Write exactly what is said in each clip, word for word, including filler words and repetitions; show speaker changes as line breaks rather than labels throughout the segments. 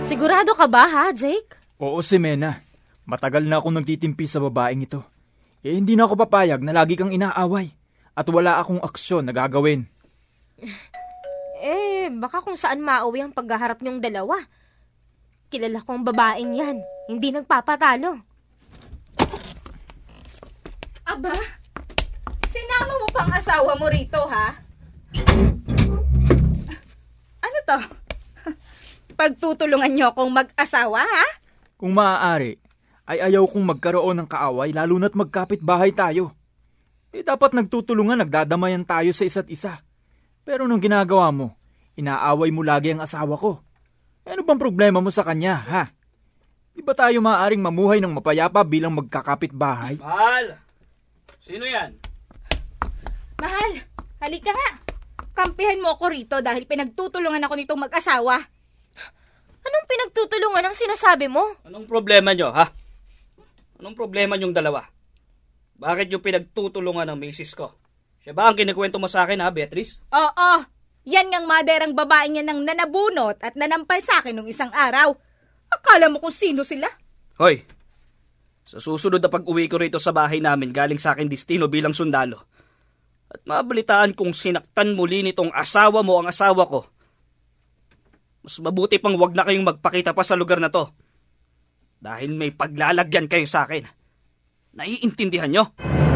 Sigurado ka ba ha, Jake?
Oo, Ximena. Matagal na akong nagtitimpi sa babaeng ito. Eh, hindi na ako papayag na lagi kang inaaway at wala akong aksyon na gagawin.
Eh, baka kung saan mauwi ang paghaharap niyong dalawa. Kilala kong babaeng yan. Hindi nagpapatalo.
Aba, sinama mo pang asawa mo rito, ha? Ano to? Pagtutulungan niyo akong mag-asawa, ha?
Kung maaari, ay ayaw kong magkaroon ng kaaway lalo na't magkapit bahay tayo. Eh dapat nagtutulungan, nagdadamayan tayo sa isa't isa. Pero nung ginagawa mo, inaaway mo lagi ang asawa ko. Ano bang problema mo sa kanya, ha? Di ba tayo maaaring mamuhay ng mapayapa bilang magkakapit bahay?
Mahal! Sino yan?
Mahal, halika nga. Kampihan mo ako rito dahil pinagtutulungan ako nitong mag-asawa.
Anong pinagtutulungan ang sinasabi mo?
Anong problema nyo, ha? Anong problema nyong dalawa? Bakit yung pinagtutulungan ng misis ko? Siya ba ang kinikwento mo sa akin, ha, Beatrice?
Oo, yan ngang maderang babae niya nang nanabunot at nanampal sa akin nung isang araw. Akala mo kung sino sila?
Hoy, sa susunod na pag-uwi ko rito sa bahay namin galing sa akin destino bilang sundalo, at mabalitaan kong sinaktan muli nitong asawa mo ang asawa ko, mas mabuti pang wag na kayong magpakita pa sa lugar na to. Dahil may paglalagyan kayo sa akin. Naiintindihan nyo?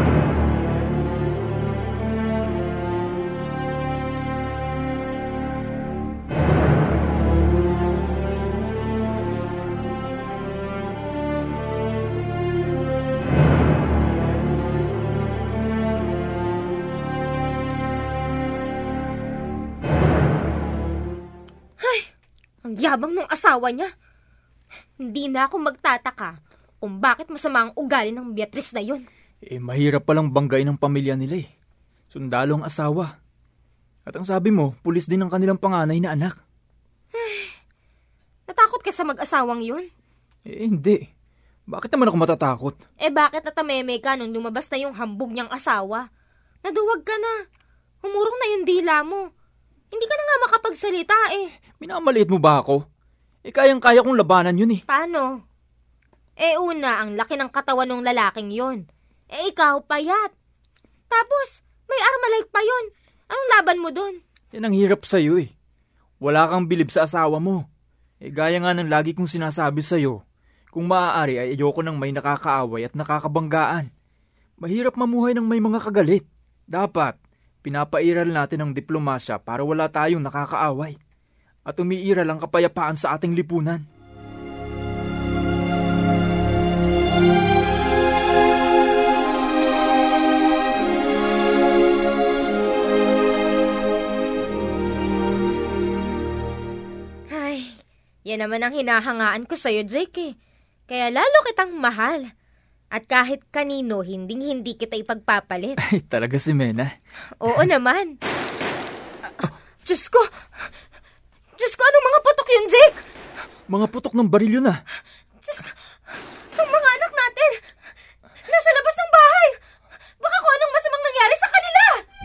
Ang yabang ng asawa niya. Hindi na ako magtataka kung bakit masama ang ugali ng Beatrice na yun.
Eh, mahirap palang banggay ng pamilya nila eh. Sundalo ang asawa. At ang sabi mo, pulis din ang kanilang panganay na anak.
Ay, natakot ka sa mag-asawang yun?
Eh, hindi. Bakit naman ako matatakot?
Eh, bakit natameme ka nung lumabas na yung hambog niyang asawa? Naduwag ka na. Humurong na yung dila mo. Hindi ka na nga makapagsalita eh.
Minamaliit mo ba ako? Eh, kayang-kaya kong labanan yun eh.
Paano? Eh, una, ang laki ng katawan ng lalaking yun. Eh, ikaw, payat. Tapos, may armalite pa yun. Anong laban mo dun?
Yan ang hirap sa'yo eh. Wala kang bilib sa asawa mo. Eh, gaya nga ng lagi kong sinasabi sa'yo, kung maaari ay ayoko nang may nakakaaway at nakakabanggaan. Mahirap mamuhay ng may mga kagalit. Dapat, pinapairal natin ang diplomasya para wala tayong nakakaaway. At umiiral ang kapayapaan sa ating lipunan.
Ay, yan naman ang hinahangaan ko sa'yo, Jake eh. Kaya lalo kitang mahal. At kahit kanino, hinding-hindi kita ipagpapalit.
Ay, talaga si Mena.
Oo naman. Uh, Diyos ko! Diyos ko, anong mga putok yun, Jake?
Mga putok ng barilyo na.
Diyos ko, ang mga anak natin, nasa labas ng bahay. Baka kung anong masamang nangyari sa kanila.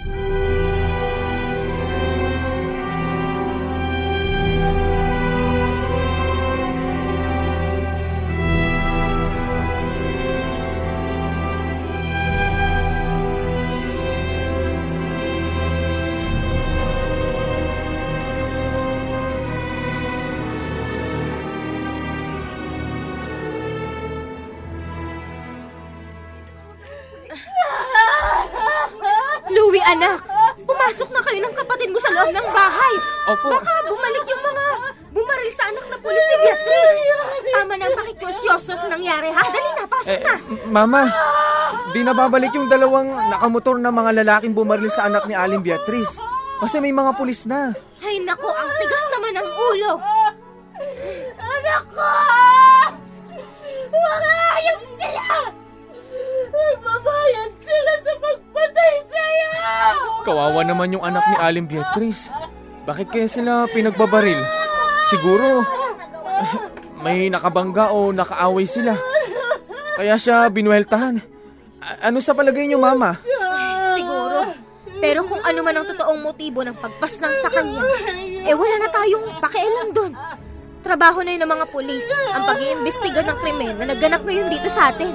Louie, anak, pumasok na kayo ng kapatid mo sa loob ng bahay.
Opo.
Baka bumalik yung mga bumaril sa anak na pulis ni Beatrice. Tama na ang pakikiusyoso sa nangyari, ha? Dali na, pasok
Eh,
na.
Mama, di na babalik yung dalawang nakamotor na mga lalaking bumaril sa anak ni Aling Beatrice. Kasi may mga pulis na.
Ay, naku, ang tigas naman ang ulo.
Anak ko! Mga hayop sila! Magbabayad sila sa pagpatay sa'yo!
Kawawa naman yung anak ni Aling Beatrice. Bakit kaya sila pinagbabaril? Siguro, may nakabangga o nakaaway sila. Kaya siya binuheltahan. A- ano sa palagay niyo, Mama?
Siguro. Pero kung ano man ang totoong motibo ng pagpaslang sa kanya, eh wala na tayong pakialam doon. trabaho na yun ng mga pulis, ang pag-iimbestiga ng krimen na nagganap ngayon dito sa atin.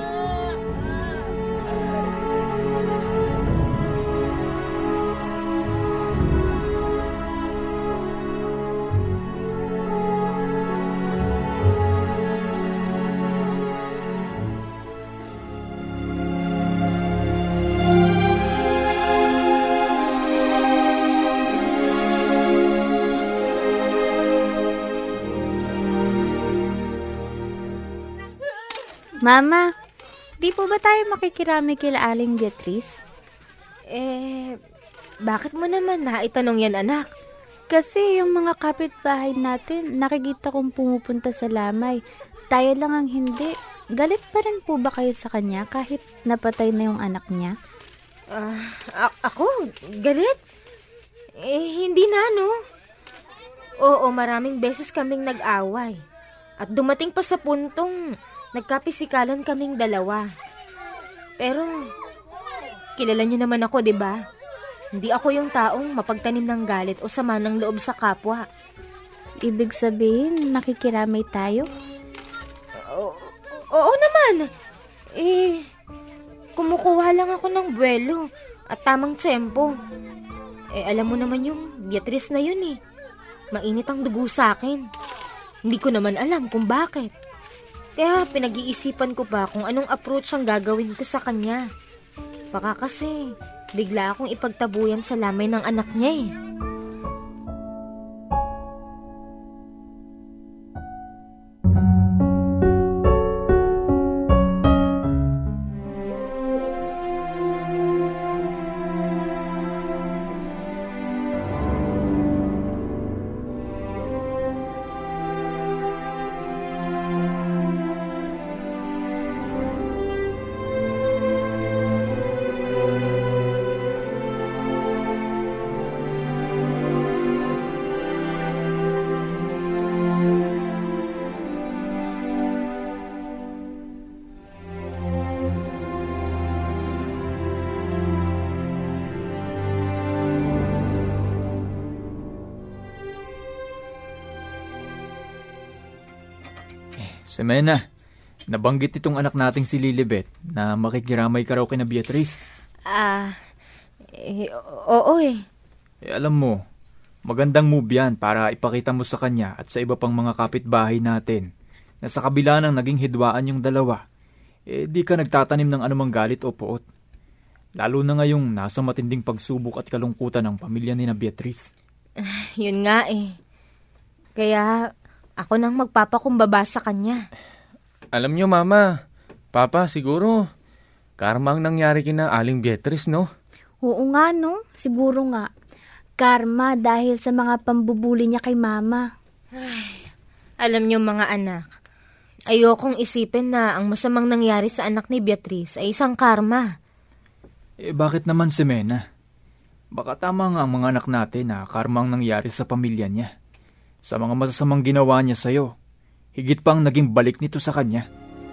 Mama, di po ba tayo makikirami kila Aling Beatrice?
Eh, bakit mo naman naitanong yan, anak?
Kasi yung mga kapitbahay natin, nakikita kong pumupunta sa lamay. Tayo lang ang hindi. Galit pa rin po ba kayo sa kanya kahit napatay na yung anak niya?
Ah, a- ako? Galit? Eh, hindi na, no? Oo, maraming beses kaming nag-away. At dumating pa sa puntong nagkapisikalan kaming dalawa. Pero, kilala niyo naman ako, di ba? Hindi ako yung taong mapagtanim ng galit o sama ng loob sa kapwa.
Ibig sabihin, nakikiramay tayo?
O- oo naman. Eh, kumukuha lang ako ng buwelo at tamang tsempo. Eh, alam mo naman yung Beatrice na yun eh. Mainit ang dugo sa akin. Hindi ko naman alam kung bakit. Kaya pinag-iisipan ko pa kung anong approach ang gagawin ko sa kanya. Baka kasi bigla akong ipagtabuyan sa lamay ng anak niya eh.
Semena, nabanggit itong anak nating si Lilibet na makikiramay ka raw kina Beatrice.
Ah, eh, oo eh.
Eh alam mo, magandang move yan para ipakita mo sa kanya at sa iba pang mga kapitbahay natin na sa kabila ng naging hidwaan yung dalawa, eh di ka nagtatanim ng anumang galit o poot. Lalo na ngayong nasa matinding pagsubok at kalungkutan ng pamilya ni na Beatrice.
Ah, yun nga eh. Kaya ako nang magpapakumbaba sa kanya.
Alam nyo, Mama, Papa, siguro, karma ang nangyari kina Aling Beatrice, no?
Oo nga, no? Siguro nga. Karma dahil sa mga pambubuli niya kay Mama.
Ay, alam nyo mga anak, ayokong isipin na ang masamang nangyari sa anak ni Beatrice ay isang karma.
Eh bakit naman si Mena? Baka tama nga ang mga anak natin na karma ang nangyari sa pamilya niya. Sa mga masasamang ginawa niya sa'yo, higit pang naging balik nito sa kanya.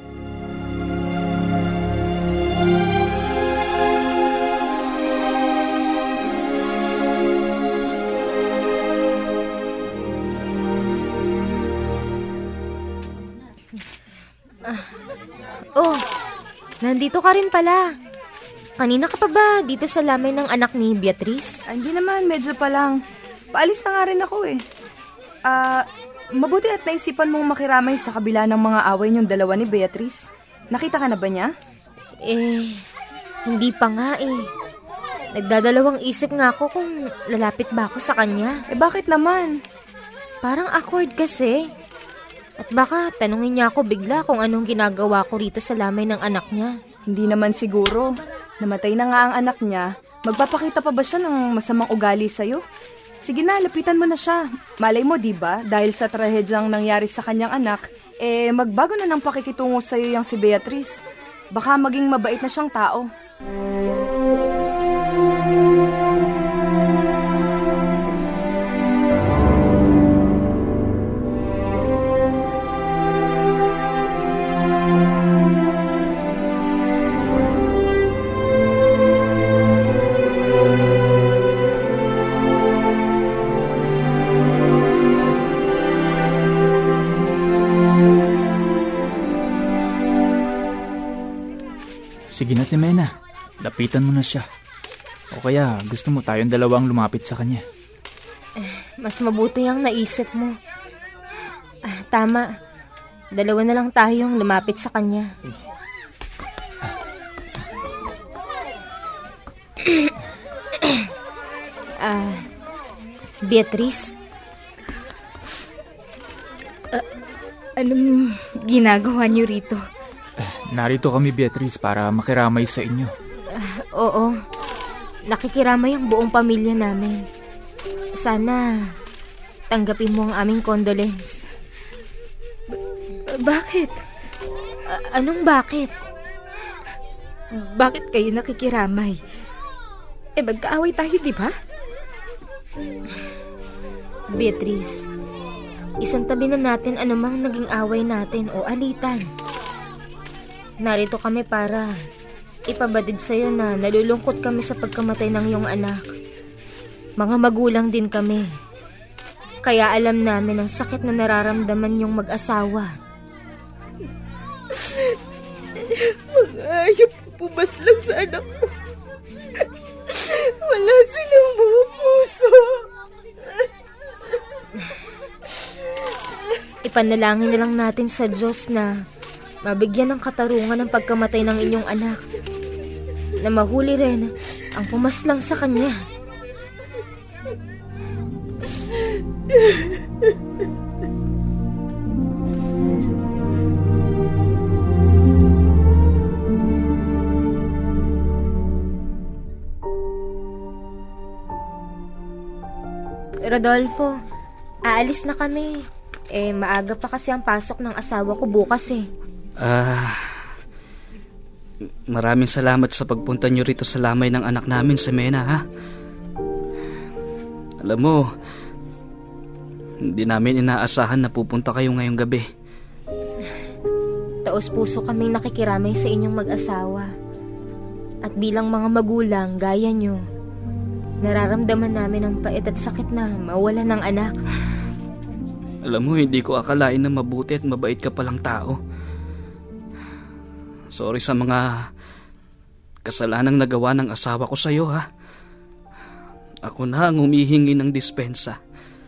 Ah, oh, nandito ka rin pala. Kanina ka pa ba dito sa lamay ng anak ni Beatrice?
Ah, hindi naman, medyo pa lang. Paalis na nga rin ako eh. Ah, uh, mabuti at naisipan mong makiramay sa kabila ng mga away niyong dalawa ni Beatrice. Nakita ka na ba niya?
Eh, hindi pa nga eh. Nagdadalawang isip nga ako kung lalapit ba ako sa kanya.
Eh bakit naman?
Parang awkward kasi. At baka tanungin niya ako bigla kung anong ginagawa ko rito sa lamay ng anak niya.
Hindi naman siguro. Namatay na nga ang anak niya. Magpapakita pa ba siya ng masamang ugali sa'yo? Sige na, lapitan mo na siya. Malay mo, di ba? Dahil sa trahedyang nangyari sa kanyang anak, eh magbago na ng pakikitungo sa'yo yung si Beatrice. Baka maging mabait na siyang tao.
Sige na, Ximena. Lapitan mo na siya. O kaya gusto mo tayong dalawang lumapit sa kanya?
Mas mabuti ang naisip mo. Ah, tama. Dalawa na lang tayong lumapit sa kanya. Ah, Beatrice?
Uh, anong ginagawa niyo rito?
Narito kami, Beatrice, para makiramay sa inyo.
Uh, oo. Nakikiramay ang buong pamilya namin. Sana tanggapin mo ang aming condolence.
B- bakit?
Uh, anong bakit?
Bakit kayo nakikiramay? Eh, magkaaway tayo, di ba?
Beatrice, isang tabi na natin anumang naging away natin o alitan. Narito kami para ipabatid sa'yo na nalulungkot kami sa pagkamatay ng iyong anak. Mga magulang din kami. Kaya alam namin ang sakit na nararamdaman niyong mag-asawa.
Mga ayop pumas lang sa anak mo. Wala silang mga puso.
Ipanalangin na lang natin sa Diyos na mabigyan ng katarungan ng pagkamatay ng inyong anak. Na mahuli rin ang pumaslang sa kanya. Rodolfo, aalis na kami. Eh, maaga pa kasi ang pasok ng asawa ko bukas eh.
Ah, maraming salamat sa pagpunta niyo rito sa lamay ng anak namin, Ximena, ha? Alam mo, hindi namin inaasahan na pupunta kayo ngayong gabi.
Taos puso kaming nakikiramay sa inyong mag-asawa. At bilang mga magulang, gaya nyo, nararamdaman namin ang pait at sakit na mawala ng anak.
Alam mo, hindi ko akalain na mabuti at mabait ka palang tao. Sorry sa mga kasalanang nagawa ng asawa ko sa'yo, ha? Ako na ang humihingi ng dispensa.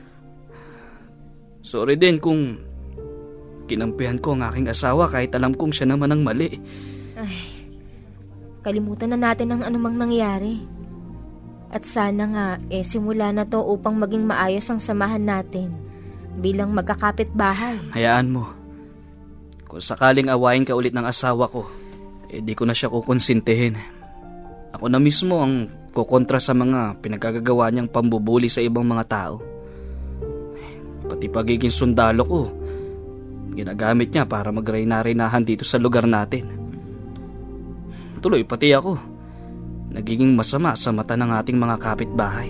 Sorry din kung kinampihan ko ang aking asawa kahit alam kong siya naman ang mali.
Ay, kalimutan na natin ang anumang nangyari. At sana nga, eh simula na to upang maging maayos ang samahan natin bilang magkakapit-bahay.
Hayaan mo. Kung sakaling awayin ka ulit ng asawa ko, eh di ko na siya kukonsintihin. Ako na mismo ang kukontra sa mga pinagkagagawa niyang pambubuli sa ibang mga tao. Pati pagiging sundalo ko, ginagamit niya para magreyna-reynahan dito sa lugar natin. Tuloy, pati ako, nagiging masama sa mata ng ating mga kapitbahay.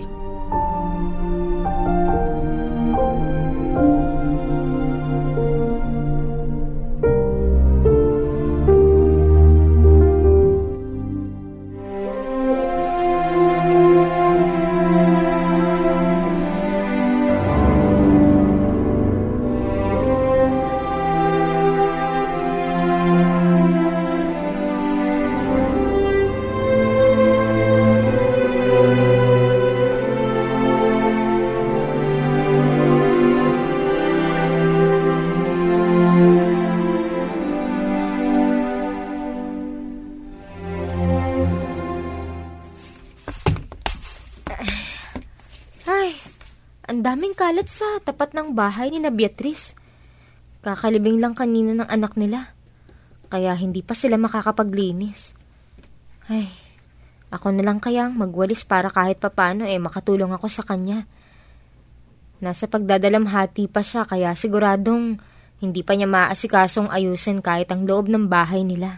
Ang daming kalat sa tapat ng bahay ni na Beatrice. Kakalibing lang kanina ng anak nila. Kaya hindi pa sila makakapaglinis. Ay, ako na lang kayang magwalis para kahit papano eh makatulong ako sa kanya. Nasa pagdadalamhati pa siya kaya siguradong hindi pa niya maasikasong ayusin kahit ang loob ng bahay nila.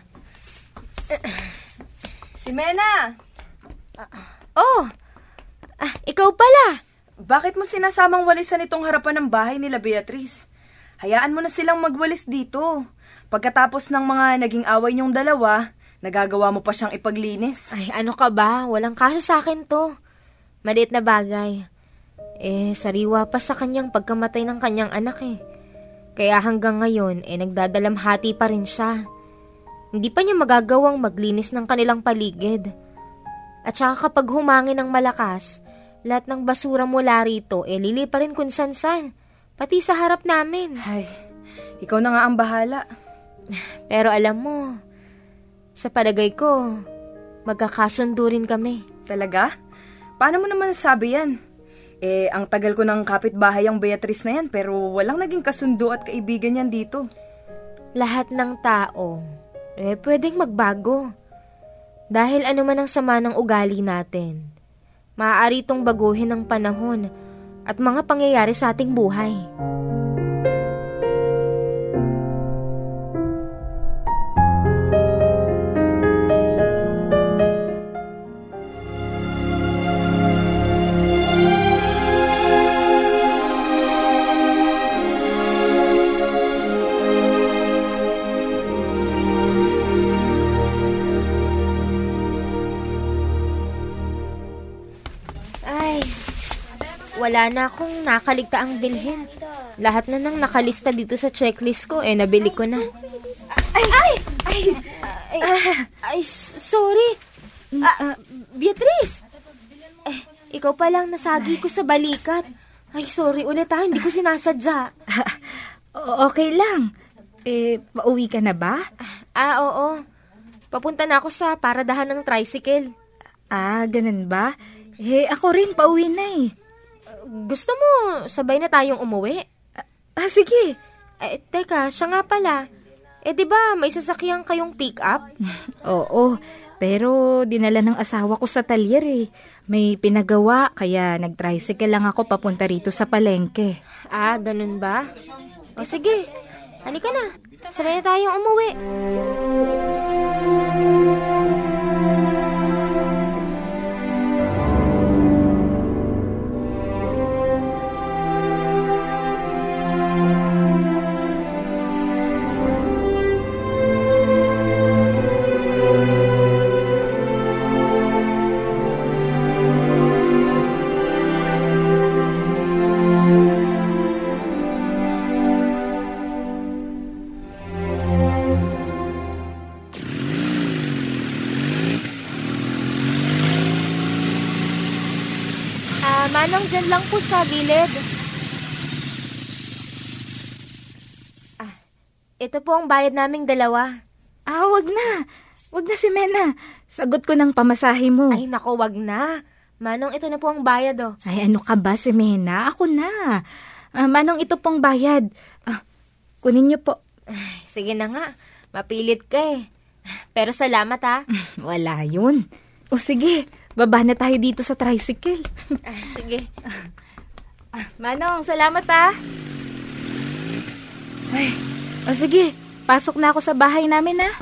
Ximena!
Oh! Ah, ikaw pala!
Bakit mo sinasamang walisan itong harapan ng bahay nila Beatrice? Hayaan mo na silang magwalis dito. Pagkatapos ng mga naging away niyong dalawa, nagagawa mo pa siyang ipaglinis.
Ay, ano ka ba? Walang kaso sa akin to. Maliit na bagay. Eh, sariwa pa sa kanyang pagkamatay ng kanyang anak eh. Kaya hanggang ngayon, eh nagdadalamhati pa rin siya. hindi pa niya magagawang maglinis ng kanilang paligid. At saka kapag humangin ng malakas, lahat ng basura mula rito eh lilipa rin kung san-san, pati sa harap namin.
Ay, ikaw na nga ang bahala.
Pero alam mo, sa palagay ko, magkakasundo rin kami.
Talaga? Paano mo naman nasabi yan? Eh, ang tagal ko ng kapitbahay ang Beatrice na yan, pero walang naging kasundo at kaibigan yan dito.
Lahat ng tao, eh pwedeng magbago. Dahil ano man ang sama ng ugali natin, maaari itong baguhin ng panahon at mga pangyayari sa ating buhay. Wala na akong nakaligtaang bilhin. Lahat na nang nakalista dito sa checklist ko, eh, nabili ko na. Ay! Ay! Ay! Ay, uh, ay sorry. Uh, Beatrice! Eh, ikaw palang nasagi ko sa balikat. Ay, sorry ulit ha, hindi ko sinasadya.
Okay lang. Eh, pauwi ka na ba?
Ah, oo. Papunta na ako sa paradahan ng tricycle.
Ah, ganun ba? Eh, ako rin, pauwi na eh.
Gusto mo, sabay na tayong umuwi?
Ah, sige.
Eh, teka, siya nga pala. Eh, di ba may sasakyan kayong pick-up?
Oo, pero dinala ng asawa ko sa talyer eh. May pinagawa, kaya nag-tricycle lang ako papunta rito sa palengke.
Ah, ganun ba? O sige, halika na. Sabay na tayong umuwi. Manong, dyan lang po sa gilid. Ah, ito po ang bayad naming dalawa.
Ah, wag na. Wag na si Mena. Sagot ko ng pamasahe mo.
Ay, nako, wag na. Manong, ito na po ang bayad, oh.
Ay, ano ka ba si Mena? Ako na. Ah, Manong, ito pong bayad. Ah, kunin niyo po.
Ay, sige na nga. Mapilit ka eh. Pero salamat, ha.
Wala yun. O sige, baba na tayo dito sa tricycle.
Ah, sige.
Ah, Manong, salamat ha. Ay, o sige, pasok na ako sa bahay namin ha.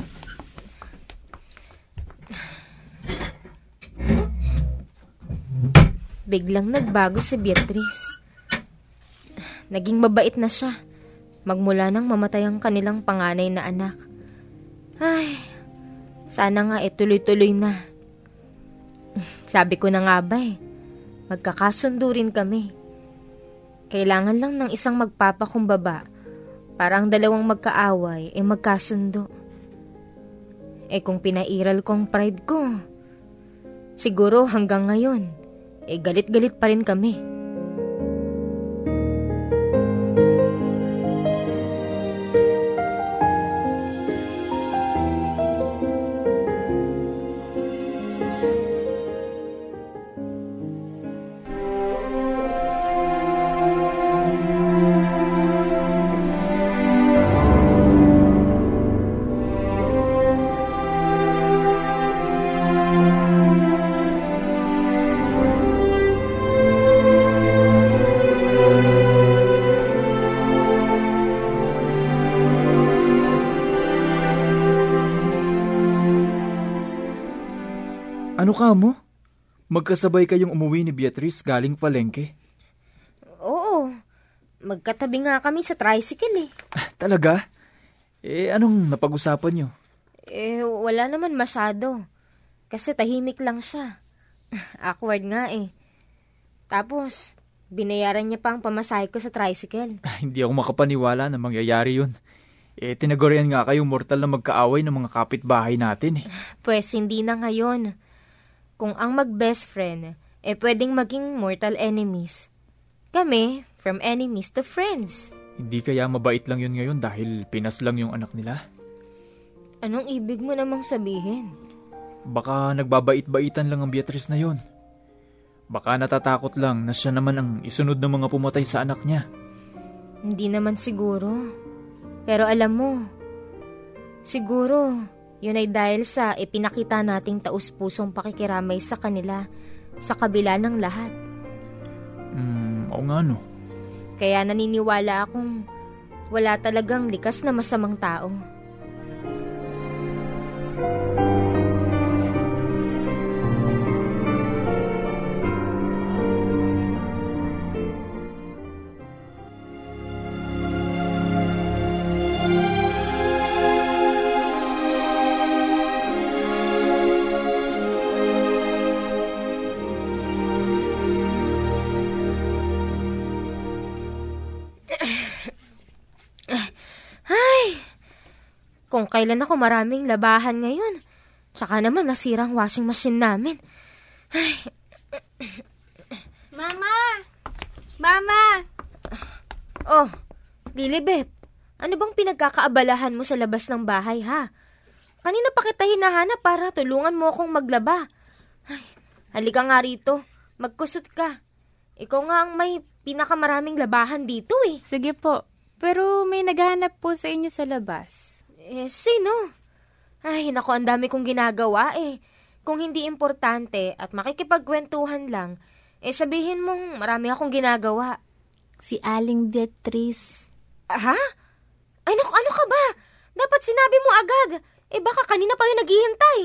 Biglang nagbago si Beatrice. Naging mabait na siya. Magmula nang mamatay ang kanilang panganay na anak. Ay, sana nga ituloy-tuloy na. Sabi ko na nga ba eh, magkakasundo rin kami. Kailangan lang ng isang magpapakumbaba para ang dalawang magkaaway eh magkasundo. Eh kung pinairal kong pride ko, siguro hanggang ngayon, eh galit-galit pa rin kami.
Ano ka mo? Magkasabay kayong umuwi ni Beatrice galing palengke?
Oo. Magkatabi nga kami sa tricycle eh.
Talaga? Eh, anong napag-usapan nyo?
Eh, wala naman masyado. Kasi tahimik lang siya. Awkward nga eh. Tapos, binayaran niya pa ang pamasahe ko sa tricycle.
Hindi ako makapaniwala na mangyayari yun. Eh, tinagurian nga kayong mortal na magkaaway ng mga kapitbahay natin eh.
Pwes hindi na ngayon. Kung ang mag-best friend, eh pwedeng maging mortal enemies. Kami, from enemies to friends.
Hindi kaya mabait lang yun ngayon dahil pinas lang yung anak nila?
Anong ibig mo namang sabihin?
Baka nagbabait-baitan lang ang Beatrice na yun. Baka natatakot lang na siya naman ang isunod ng mga pumatay sa anak niya.
Hindi naman siguro. Pero alam mo, siguro yun ay dahil sa ipinakita nating taus-pusong pakikiramay sa kanila sa kabila ng lahat.
Hmm, oo nga no.
Kaya naniniwala akong wala talagang likas na masamang tao. Kung kailan ako maraming labahan ngayon. Tsaka naman nasirang washing machine namin. Ay.
Mama! Mama!
Oh, Lilibet, ano bang pinagkakaabalahan mo sa labas ng bahay, ha? Kanina pa kita hinahanap para tulungan mo akong maglaba. Ay, halika nga rito. Magkusot ka. Ikaw nga ang may pinakamaraming labahan dito eh.
Sige po. Pero may naghahanap po sa inyo sa labas.
Eh, sino? Ay, naku, ang dami kong ginagawa eh. Kung hindi importante at makikipagkwentuhan lang, eh sabihin mong marami akong ginagawa.
Si Aling Beatrice.
Ha? Ay, naku, ano ka ba? Dapat sinabi mo agad. Eh, baka kanina pa yung naghihintay.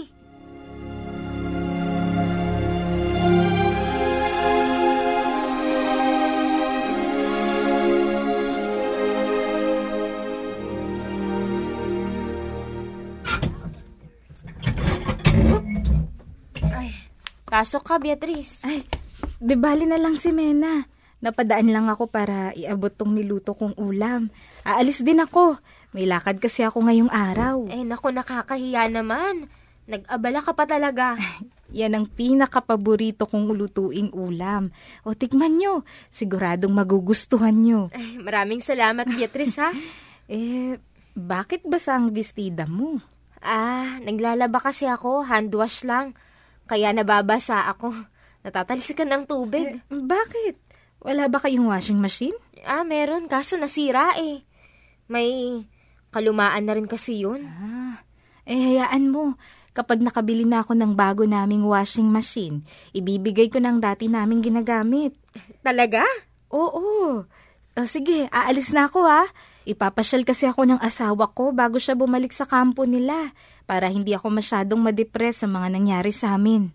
Pasok ka, Beatrice.
Ay, di bali na lang si Mena. Napadaan lang ako para iabot tong niluto kong ulam. Aalis din ako. May lakad kasi ako ngayong araw.
Eh, naku, nakakahiya naman. Nag-abala ka pa talaga.
Yan ang pinakapaborito kong lutuing ulam. O, tikman nyo. Siguradong magugustuhan nyo.
Ay, maraming salamat, Beatrice, ha?
Eh, bakit basa ang bestida mo?
Ah, naglalaba kasi ako. Hand wash lang. Kaya nababasa ako. Natatalsikan ng tubig.
Eh, bakit? Wala ba kayong washing machine?
Ah, meron. Kaso nasira eh. May kalumaan na rin kasi yun.
Ah, eh, hayaan mo. Kapag nakabili na ako ng bago naming washing machine, ibibigay ko ng dati naming ginagamit.
Talaga?
Oo. O, sige, aalis na ako ha. Ipapasyal kasi ako ng asawa ko bago siya bumalik sa kampo nila para hindi ako masyadong madepress sa mga nangyari sa amin.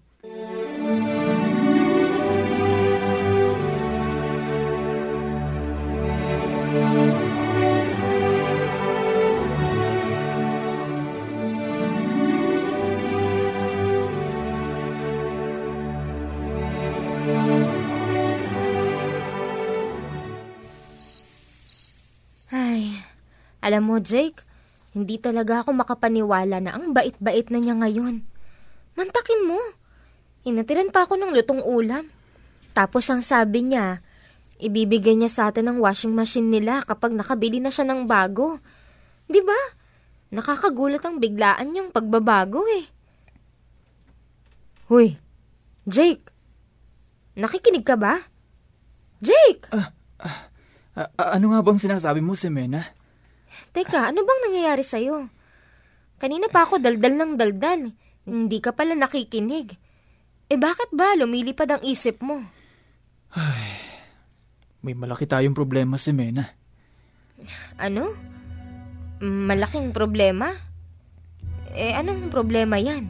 Ay, alam mo, Jake, hindi talaga ako makapaniwala na ang bait-bait na niya ngayon. Mantakin mo. Hinatiran pa ako ng lutong ulam. Tapos ang sabi niya, ibibigay niya sa atin ang washing machine nila kapag nakabili na siya ng bago. Di ba? Nakakagulat ang biglaan niyang pagbabago eh. Huy, Jake, nakikinig ka ba? Jake!
Ah, ah, ah, ano nga bang sinasabi mo, si Mena?
Teka, ano bang nangyayari sa'yo? Kanina pa ako daldal ng daldal. Hindi ka pala nakikinig. Eh bakit ba lumilipad ang isip mo?
Ay, may malaki tayong problema, si Mena.
Ano? Malaking problema? Eh anong problema yan?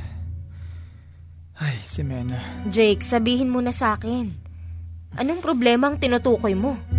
Ay, si Mena.
Jake, sabihin mo na sa akin. Anong problema ang tinutukoy mo?